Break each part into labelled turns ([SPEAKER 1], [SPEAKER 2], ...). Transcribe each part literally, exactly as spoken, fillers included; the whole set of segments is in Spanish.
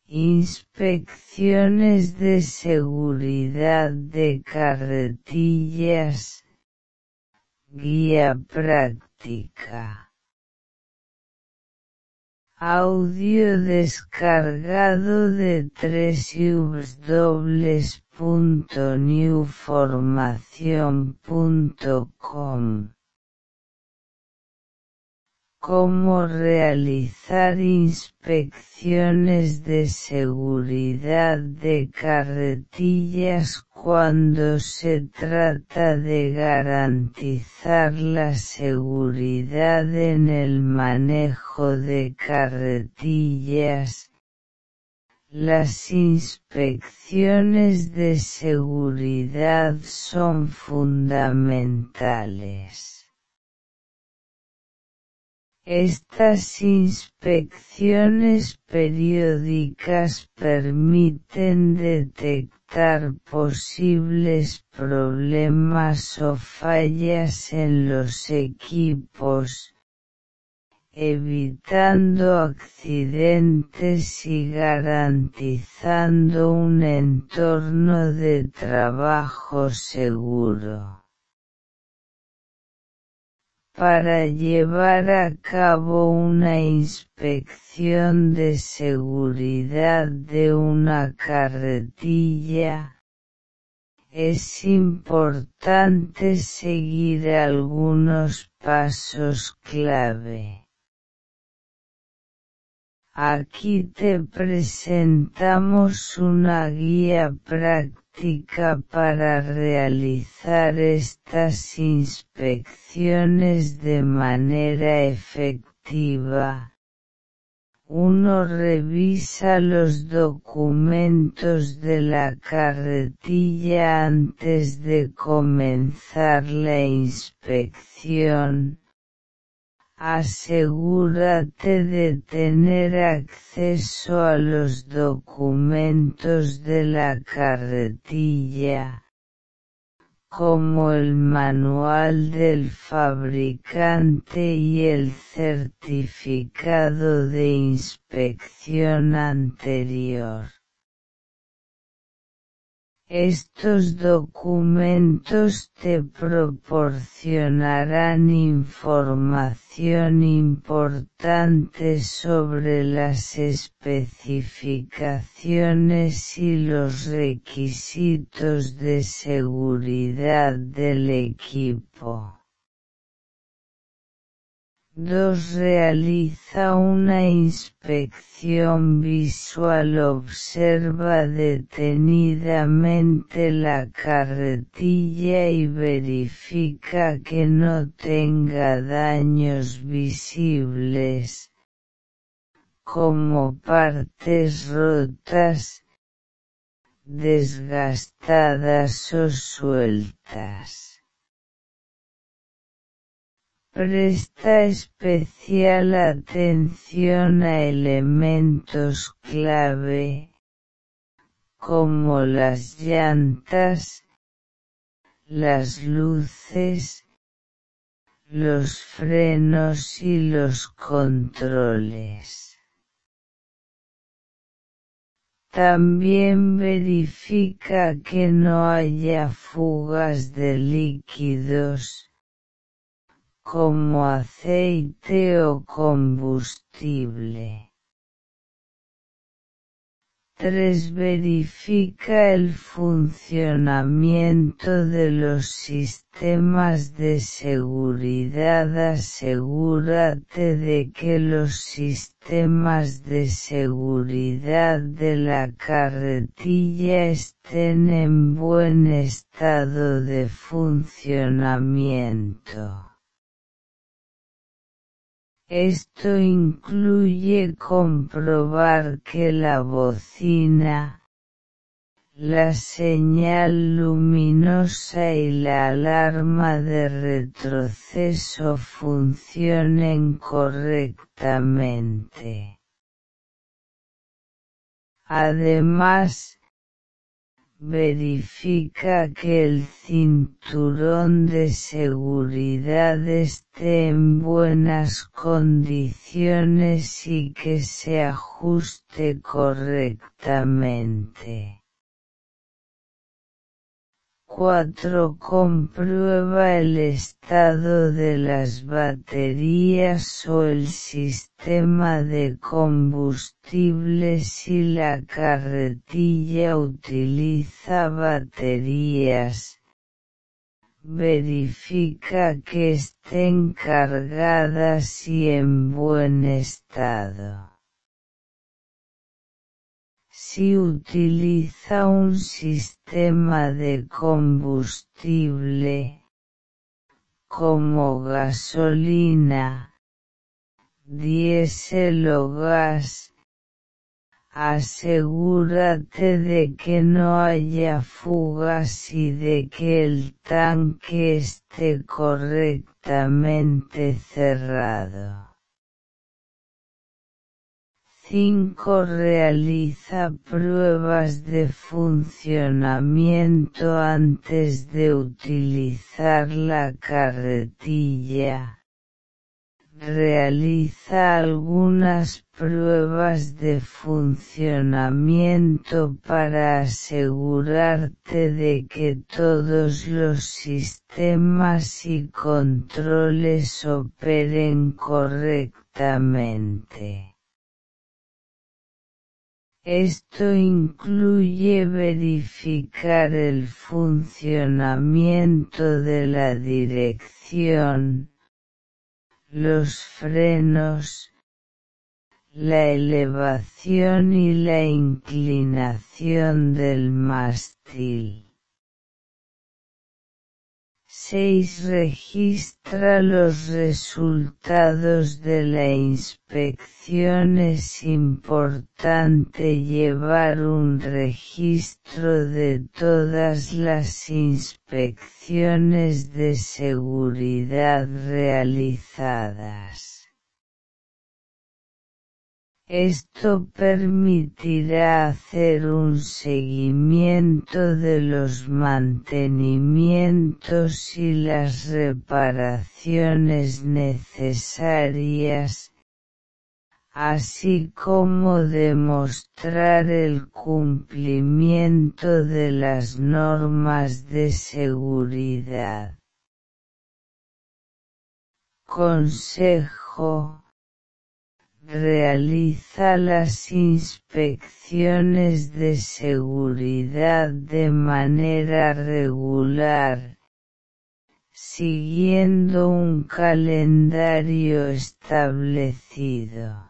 [SPEAKER 1] Inspecciones de seguridad de carretillas. Guía práctica. Audio descargado de doble u doble u doble u punto new formación punto com. Cómo realizar inspecciones de seguridad de carretillas cuando se trata de garantizar la seguridad en el manejo de carretillas. Las inspecciones de seguridad son fundamentales. Estas inspecciones periódicas permiten detectar posibles problemas o fallas en los equipos, evitando accidentes y garantizando un entorno de trabajo seguro. Para llevar a cabo una inspección de seguridad de una carretilla, es importante seguir algunos pasos clave. Aquí te presentamos una guía práctica para realizar estas inspecciones de manera efectiva. uno Revisa los documentos de la carretilla antes de comenzar la inspección. Asegúrate de tener acceso a los documentos de la carretilla, como el manual del fabricante y el certificado de inspección anterior. Estos documentos te proporcionarán información importante sobre las especificaciones y los requisitos de seguridad del equipo. dos Realiza una inspección visual. Observa detenidamente la carretilla y verifica que no tenga daños visibles, como partes rotas, desgastadas o sueltas. Presta especial atención a elementos clave, como las llantas, las luces, los frenos y los controles. También verifica que no haya fugas de líquidos, como aceite o combustible. tres Verifica el funcionamiento de los sistemas de seguridad. Asegúrate de que los sistemas de seguridad de la carretilla estén en buen estado de funcionamiento. Esto incluye comprobar que la bocina, la señal luminosa y la alarma de retroceso funcionen correctamente. Además, Verifica que el cinturón de seguridad esté en buenas condiciones y que se ajuste correctamente. cuatro Comprueba el estado de las baterías o el sistema de combustible si la carretilla utiliza baterías. Verifica que estén cargadas y en buen estado. Si utiliza un sistema de combustible, como gasolina, diésel o gas, asegúrate de que no haya fugas y de que el tanque esté correctamente cerrado. cinco Realiza pruebas de funcionamiento antes de utilizar la carretilla. Realiza algunas pruebas de funcionamiento para asegurarte de que todos los sistemas y controles operen correctamente. Esto incluye verificar el funcionamiento de la dirección, los frenos, la elevación y la inclinación del mástil. seis Registra los resultados de la inspección. Es importante llevar un registro de todas las inspecciones de seguridad realizadas. Esto permitirá hacer un seguimiento de los mantenimientos y las reparaciones necesarias, así como demostrar el cumplimiento de las normas de seguridad. Consejo: realiza las inspecciones de seguridad de manera regular, siguiendo un calendario establecido.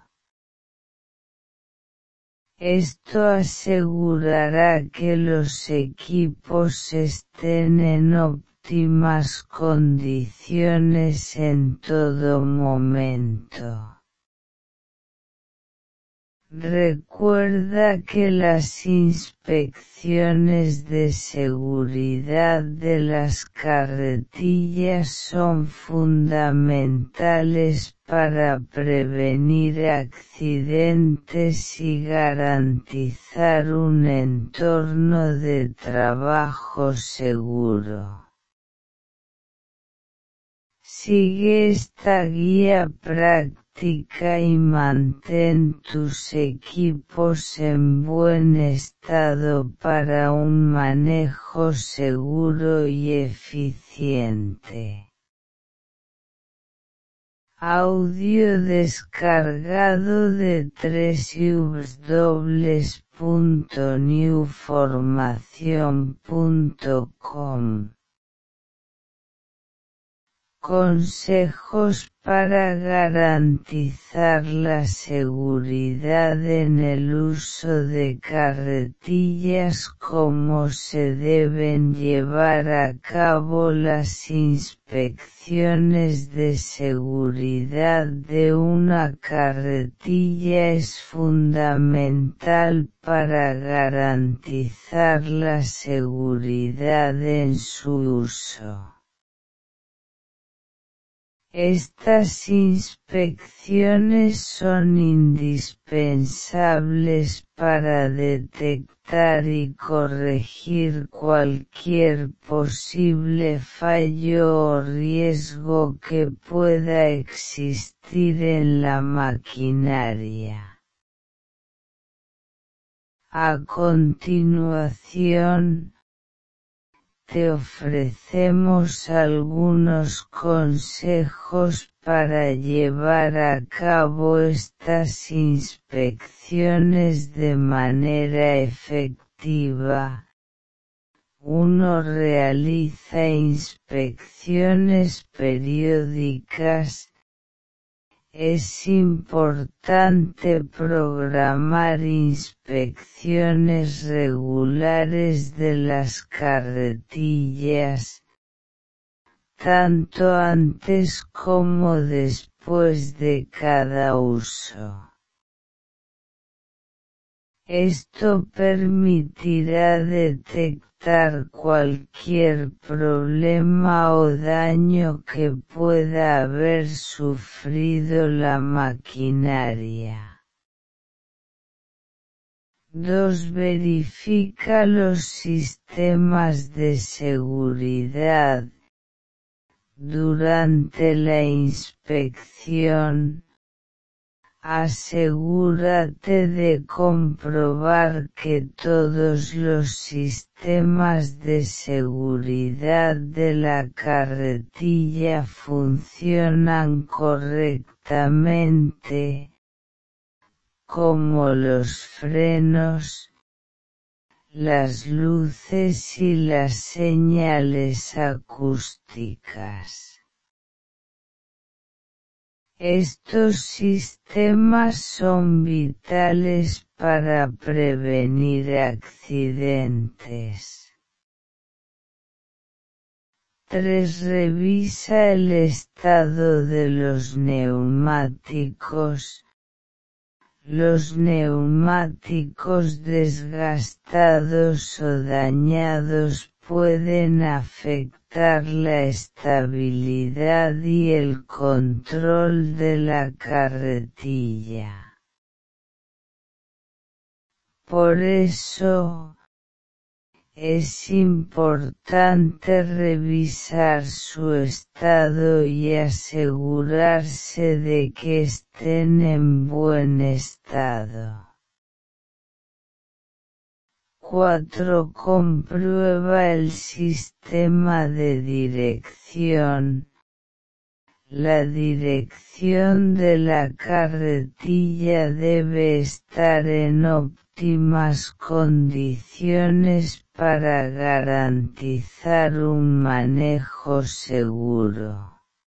[SPEAKER 1] Esto asegurará que los equipos estén en óptimas condiciones en todo momento. Recuerda que las inspecciones de seguridad de las carretillas son fundamentales para prevenir accidentes y garantizar un entorno de trabajo seguro. Sigue esta guía práctica y mantén tus equipos en buen estado para un manejo seguro y eficiente. Audio descargado de doble u doble u doble u punto new formación punto com. Consejos para garantizar la seguridad en el uso de carretillas. Cómo se deben llevar a cabo las inspecciones de seguridad de una carretilla es fundamental para garantizar la seguridad en su uso. Estas inspecciones son indispensables para detectar y corregir cualquier posible fallo o riesgo que pueda existir en la maquinaria. A continuación, te ofrecemos algunos consejos para llevar a cabo estas inspecciones de manera efectiva. uno Realiza inspecciones periódicas. Es importante programar inspecciones regulares de las carretillas, tanto antes como después de cada uso. Esto permitirá detectar cualquier problema o daño que pueda haber sufrido la maquinaria. dos Verifica los sistemas de seguridad. Durante la inspección, asegúrate de comprobar que todos los sistemas de seguridad de la carretilla funcionan correctamente, como los frenos, las luces y las señales acústicas. Estos sistemas son vitales para prevenir accidentes. tres Revisa el estado de los neumáticos. Los neumáticos desgastados o dañados pueden afectar la estabilidad y el control de la carretilla. Por eso, es importante revisar su estado y asegurarse de que estén en buen estado. cuatro Comprueba el sistema de dirección. La dirección de la carretilla debe estar en óptimas condiciones para garantizar un manejo seguro.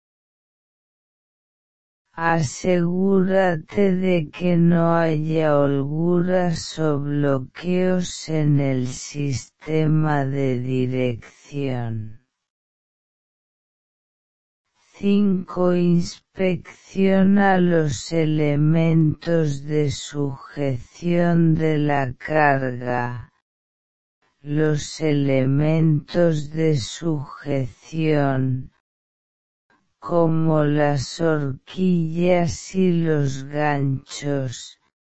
[SPEAKER 1] Asegúrate de que no haya holguras o bloqueos en el sistema de dirección. cinco Inspecciona los elementos de sujeción de la carga. Los elementos de sujeción, como las horquillas y los ganchos,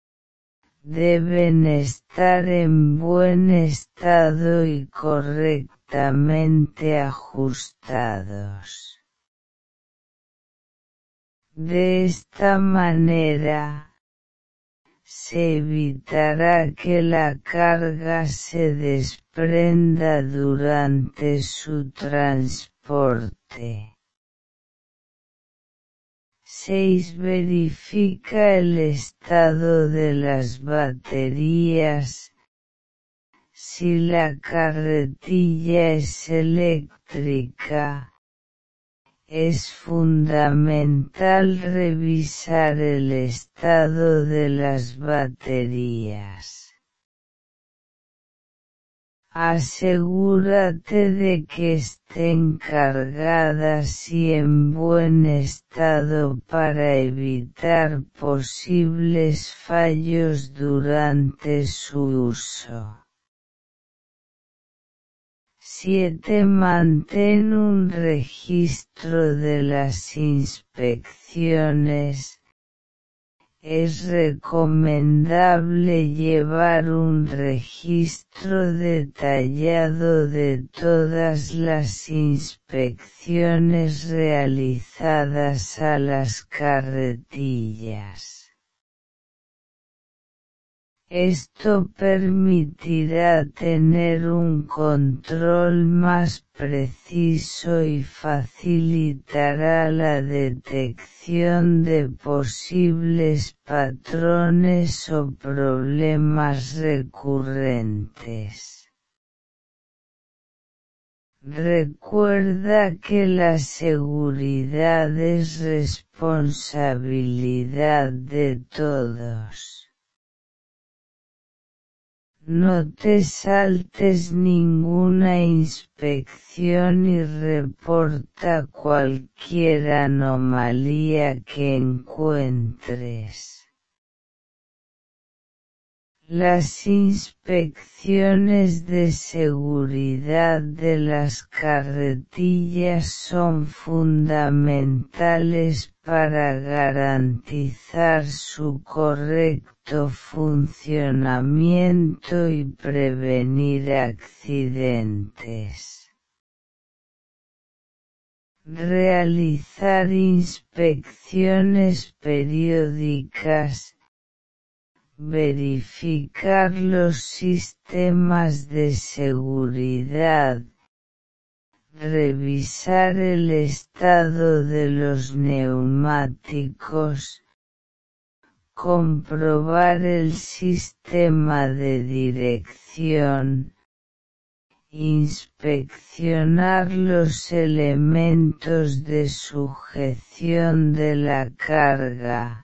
[SPEAKER 1] deben estar en buen estado y correctamente ajustados. De esta manera, se evitará que la carga se desprenda durante su transporte. seis Verifica el estado de las baterías. Si la carretilla es eléctrica, es fundamental revisar el estado de las baterías. Asegúrate de que estén cargadas y en buen estado para evitar posibles fallos durante su uso. siete Mantén un registro de las inspecciones. Es recomendable llevar un registro detallado de todas las inspecciones realizadas a las carretillas. Esto permitirá tener un control más preciso y facilitará la detección de posibles patrones o problemas recurrentes. Recuerda que la seguridad es responsabilidad de todos. No te saltes ninguna inspección y reporta cualquier anomalía que encuentres. Las inspecciones de seguridad de las carretillas son fundamentales para garantizar su correcto funcionamiento y prevenir accidentes. Realizar inspecciones periódicas. Verificar los sistemas de seguridad. Revisar el estado de los neumáticos. Comprobar el sistema de dirección. Inspeccionar los elementos de sujeción de la carga.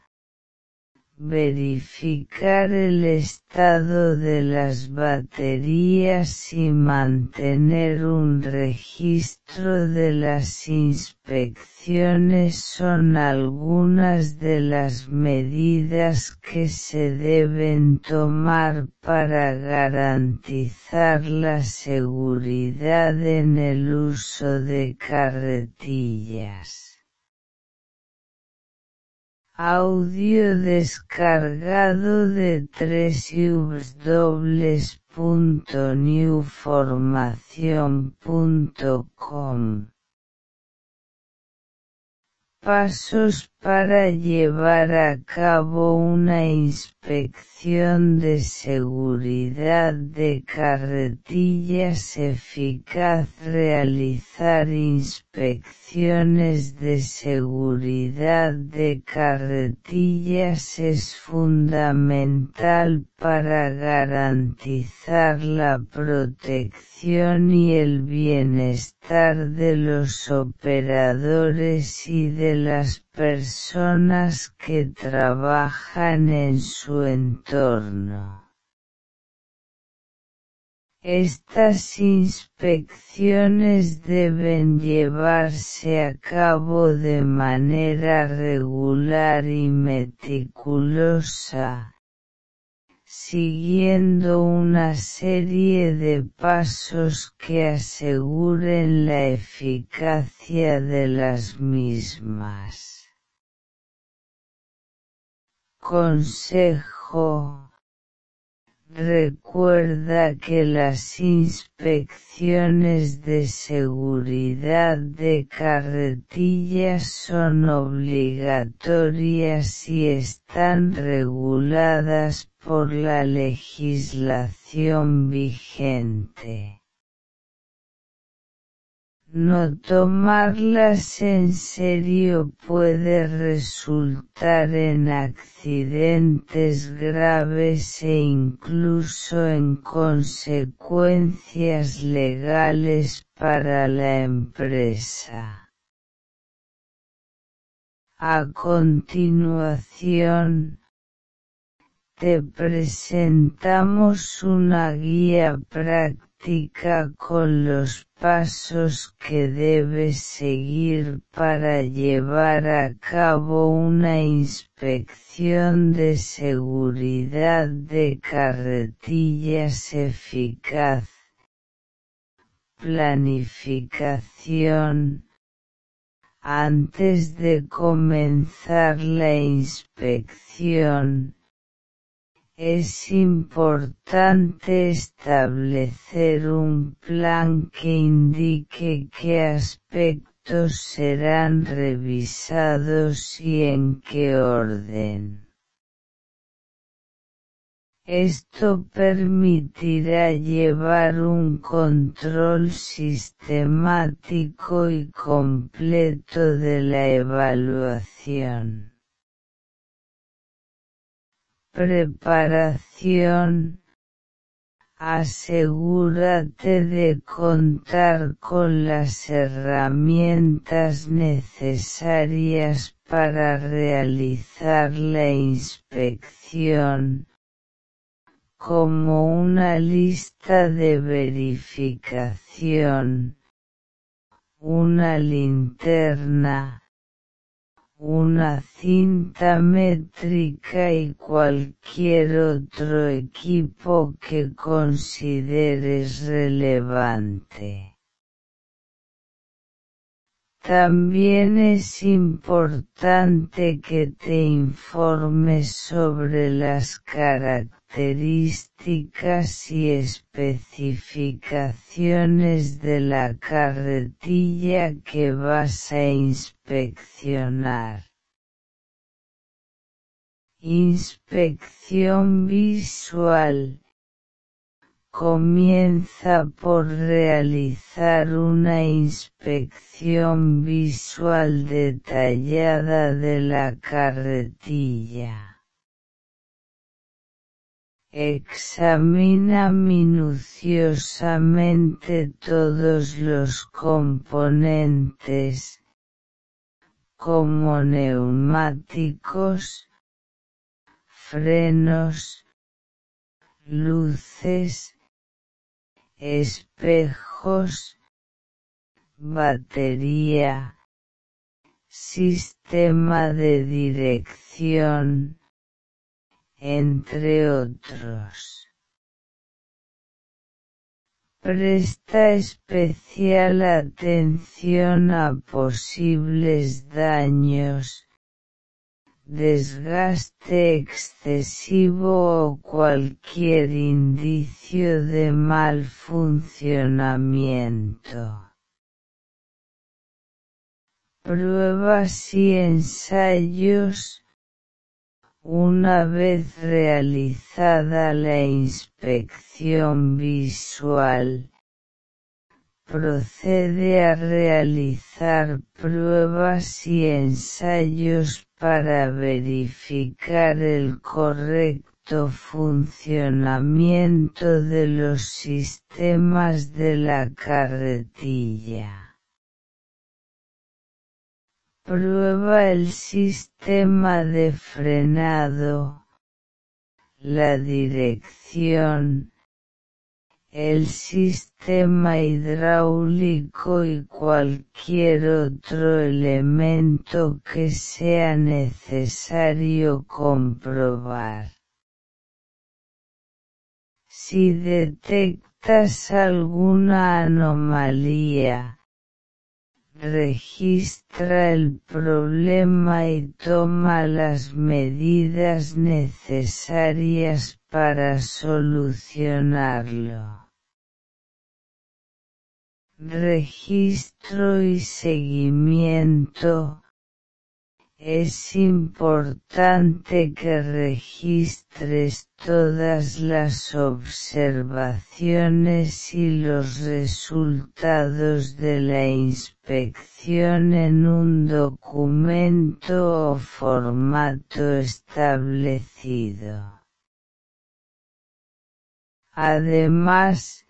[SPEAKER 1] Verificar el estado de las baterías y mantener un registro de las inspecciones son algunas de las medidas que se deben tomar para garantizar la seguridad en el uso de carretillas. Audio descargado de doble u doble u doble u punto new formación punto com. Pasos para llevar a cabo una inspección de seguridad de carretillas eficaz. Realizar inspecciones de seguridad de carretillas es fundamental para garantizar la protección y el bienestar de los operadores y de las personas que trabajan en su entorno. Estas inspecciones deben llevarse a cabo de manera regular y meticulosa, siguiendo una serie de pasos que aseguren la eficacia de las mismas. Consejo: recuerda que las inspecciones de seguridad de carretillas son obligatorias y están reguladas por la legislación vigente. No tomarlas en serio puede resultar en accidentes graves e incluso en consecuencias legales para la empresa. A continuación, te presentamos una guía práctica con los pasos que debes seguir para llevar a cabo una inspección de seguridad de carretillas eficaz. planificación. Antes de comenzar la inspección, es importante establecer un plan que indique qué aspectos serán revisados y en qué orden. Esto permitirá llevar un control sistemático y completo de la evaluación. Preparación. Asegúrate de contar con las herramientas necesarias para realizar la inspección, como una lista de verificación, una linterna, una cinta métrica y cualquier otro equipo que consideres relevante. También es importante que te informes sobre las características y especificaciones de la carretilla que vas a inspeccionar. Inspección visual. Comienza por realizar una inspección visual detallada de la carretilla. Examina minuciosamente todos los componentes, como neumáticos, frenos, luces, espejos, batería, sistema de dirección, entre otros. Presta especial atención a posibles daños, desgaste excesivo o cualquier indicio de mal funcionamiento. Pruebas y ensayos. Una vez realizada la inspección visual, procede a realizar pruebas y ensayos para verificar el correcto funcionamiento de los sistemas de la carretilla. Prueba el sistema de frenado, la dirección, el sistema hidráulico y cualquier otro elemento que sea necesario comprobar. Si detectas alguna anomalía, registra el problema y toma las medidas necesarias para solucionarlo. Registro y seguimiento. Es importante que registres todas las observaciones y los resultados de la inspección en un documento o formato establecido. Además,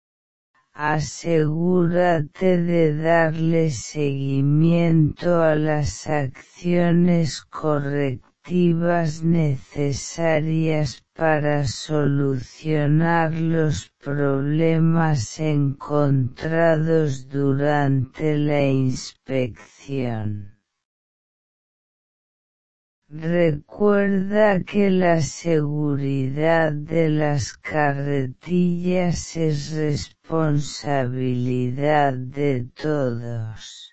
[SPEAKER 1] asegúrate de darle seguimiento a las acciones correctivas necesarias para solucionar los problemas encontrados durante la inspección. Recuerda que la seguridad de las carretillas es responsabilidad responsabilidad de todos.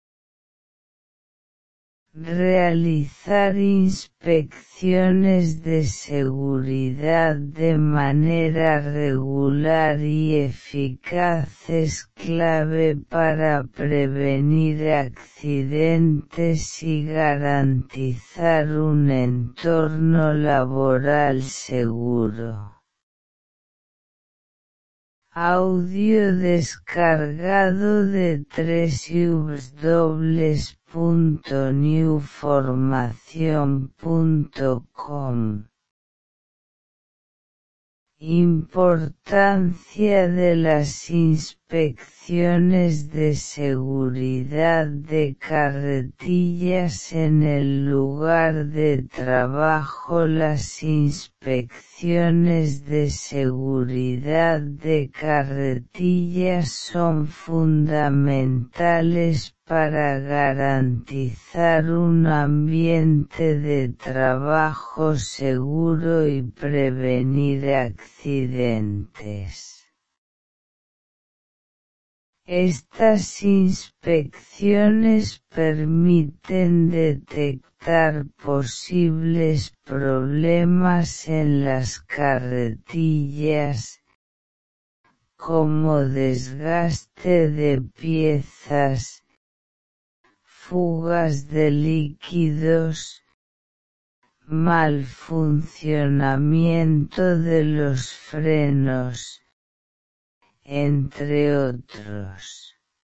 [SPEAKER 1] Realizar inspecciones de seguridad de manera regular y eficaz es clave para prevenir accidentes y garantizar un entorno laboral seguro. Audio descargado de doble u doble u doble u punto new formación punto com. Importancia de las inspecciones de seguridad de carretillas en el lugar de trabajo. Las inspecciones de seguridad de carretillas son fundamentales para garantizar un ambiente de trabajo seguro y prevenir accidentes. Estas inspecciones permiten detectar posibles problemas en las carretillas, como desgaste de piezas, fugas de líquidos, mal funcionamiento de los frenos, entre otros.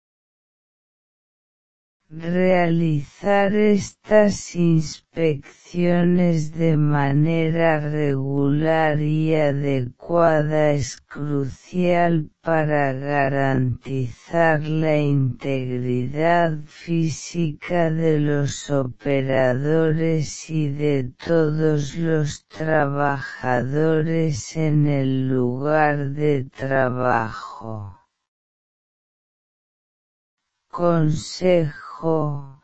[SPEAKER 1] Realizar estas inspecciones de manera regular y adecuada es crucial para garantizar la integridad física de los operadores y de todos los trabajadores en el lugar de trabajo. Consejo: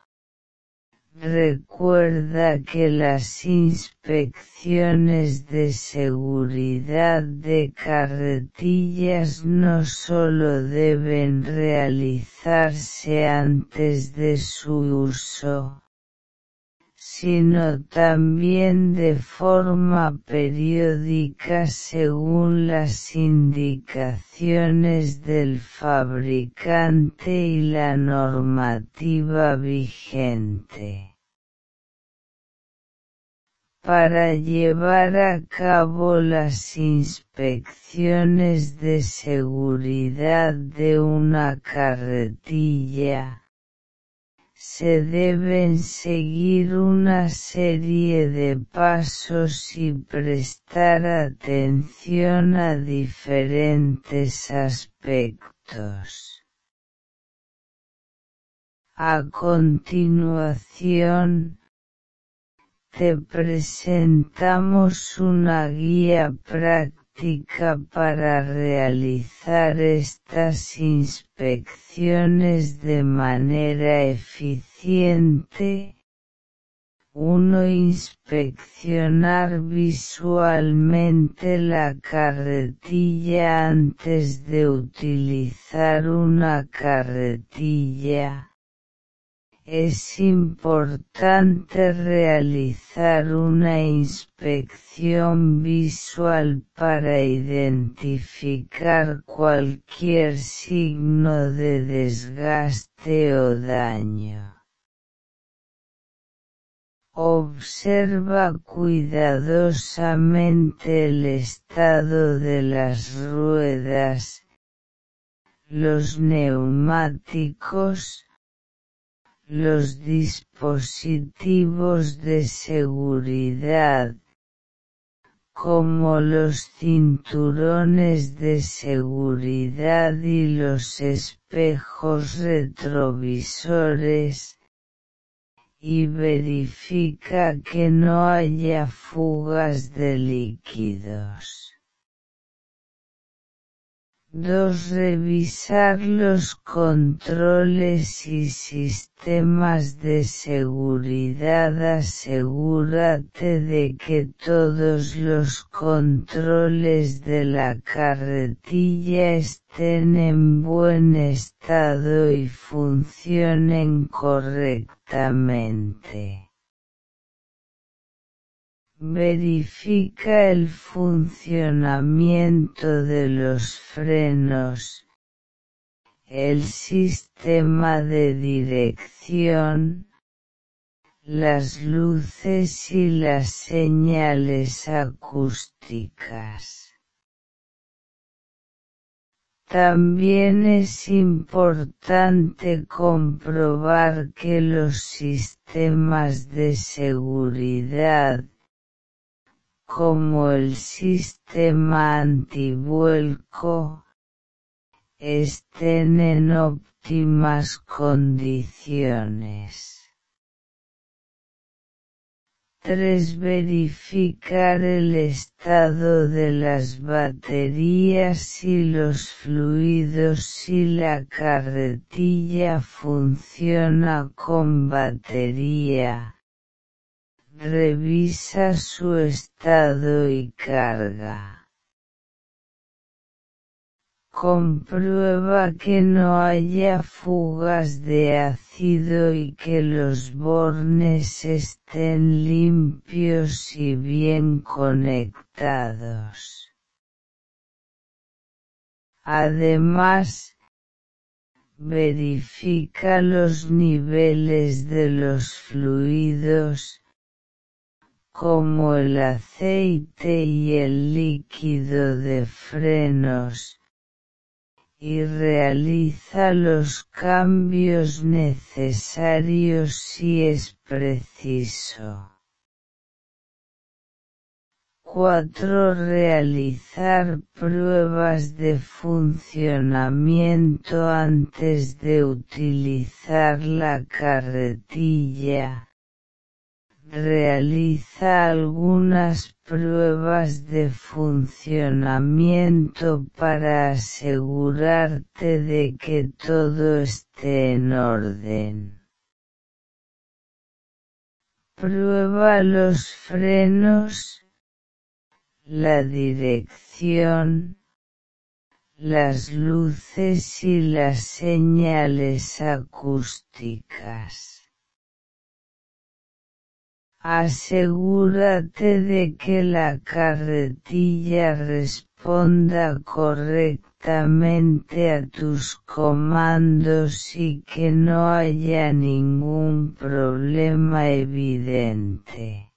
[SPEAKER 1] recuerda que las inspecciones de seguridad de carretillas no solo deben realizarse antes de su uso, sino también de forma periódica según las indicaciones del fabricante y la normativa vigente. Para llevar a cabo las inspecciones de seguridad de una carretilla, se deben seguir una serie de pasos y prestar atención a diferentes aspectos. A continuación, te presentamos una guía práctica para realizar estas inspecciones de manera eficiente. uno Inspeccionar visualmente la carretilla antes de utilizar una carretilla. Es importante realizar una inspección visual para identificar cualquier signo de desgaste o daño. Observa cuidadosamente el estado de las ruedas, los neumáticos, los dispositivos de seguridad, como los cinturones de seguridad y los espejos retrovisores, y verifica que no haya fugas de líquidos. dos Revisar los controles y sistemas de seguridad. Asegúrate de que todos los controles de la carretilla estén en buen estado y funcionen correctamente. Verifica el funcionamiento de los frenos, el sistema de dirección, las luces y las señales acústicas. También es importante comprobar que los sistemas de seguridad, como el sistema antivuelco, estén en óptimas condiciones. tres Verificar el estado de las baterías y los fluidos. Si la carretilla funciona con batería, revisa su estado y carga. Comprueba que no haya fugas de ácido y que los bornes estén limpios y bien conectados. Además, verifica los niveles de los fluidos, como el aceite y el líquido de frenos, y realiza los cambios necesarios si es preciso. cuatro Realizar pruebas de funcionamiento antes de utilizar la carretilla. Realiza algunas pruebas de funcionamiento para asegurarte de que todo esté en orden. Prueba los frenos, la dirección, las luces y las señales acústicas. Asegúrate de que la carretilla responda correctamente a tus comandos y que no haya ningún problema evidente.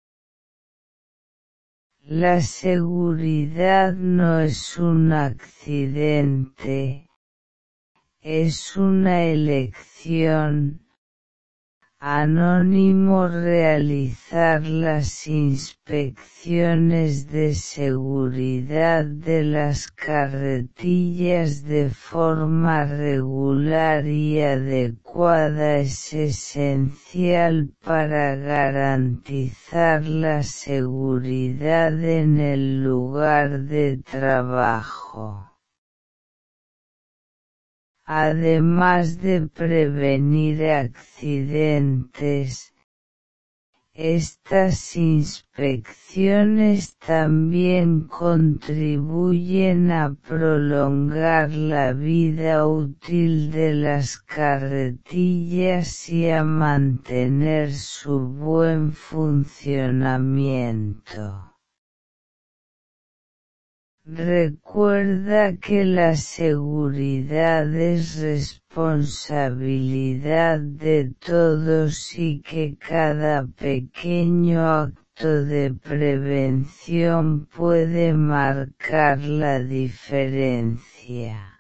[SPEAKER 1] La seguridad no es un accidente, es una elección. Anónimo Realizar las inspecciones de seguridad de las carretillas de forma regular y adecuada es esencial para garantizar la seguridad en el lugar de trabajo. Además de prevenir accidentes, estas inspecciones también contribuyen a prolongar la vida útil de las carretillas y a mantener su buen funcionamiento. Recuerda que la seguridad es responsabilidad de todos y que cada pequeño acto de prevención puede marcar la diferencia.